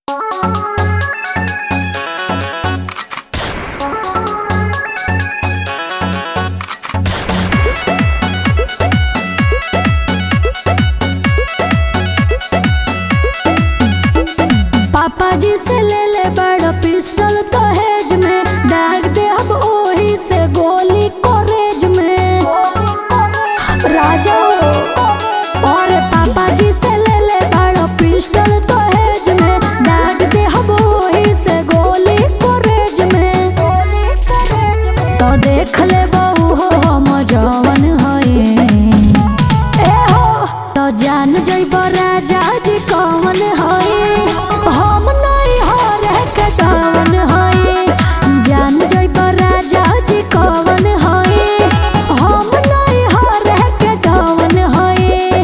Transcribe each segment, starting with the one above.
पापा जी से ले ले बड़ा पिस्टल दहेज में, दाग दे अब ओही से गोली कॉलेज में राजा। और पापा जी से ले ले बड़ा पिस्टल दहेज में, दाग दे अब ओही से गोली कॉलेज में। तो देख ले बहू हो हम जवन हई ए हो, तो जान जइब राजा जी कौन हई। हम नहीं हो रह के कौन हई, जान जइब राजा जी कौन हई। हम नहीं हो रह के कौन हई।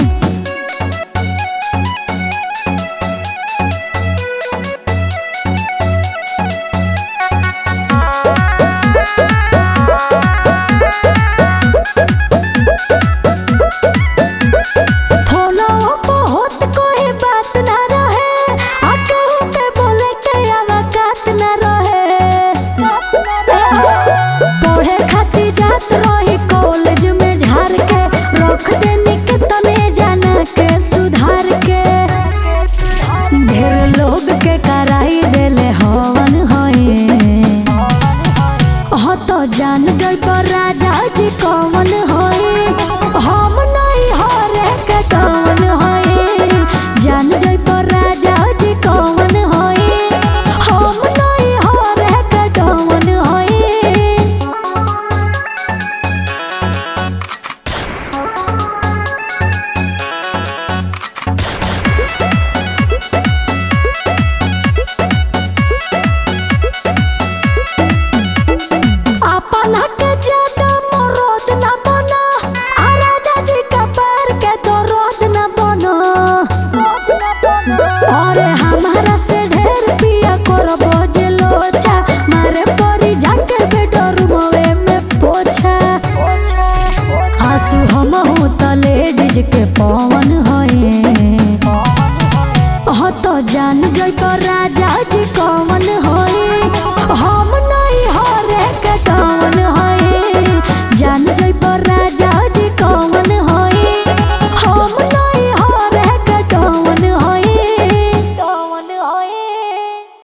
फोनो बहुत कोई बात ना रहे, आ कहू के बोले के आवकात ना रहे। पढ़े खातिर जात रही कॉलेज में झाड़ के, रख देनी के तने जाना के सुधार के। ढेर लोग के कराई देले हवन हई, हो तो जान जइब राजा जी कौन हई। हम नहीं हो रह के कौन हई, जान जइब राजा जी कौन हई। हम नहीं हो रह के कौन हई। अपन हक ज्यादा मरद ना बना, आ राजा जी का पैर के दर्द ना बना। अरे हमारा से ढेर पिया करबो जे लोचा, मारे परी जाके बेडरूमवे में पोछा। आंसू हम हूँ त लेडीज के पवन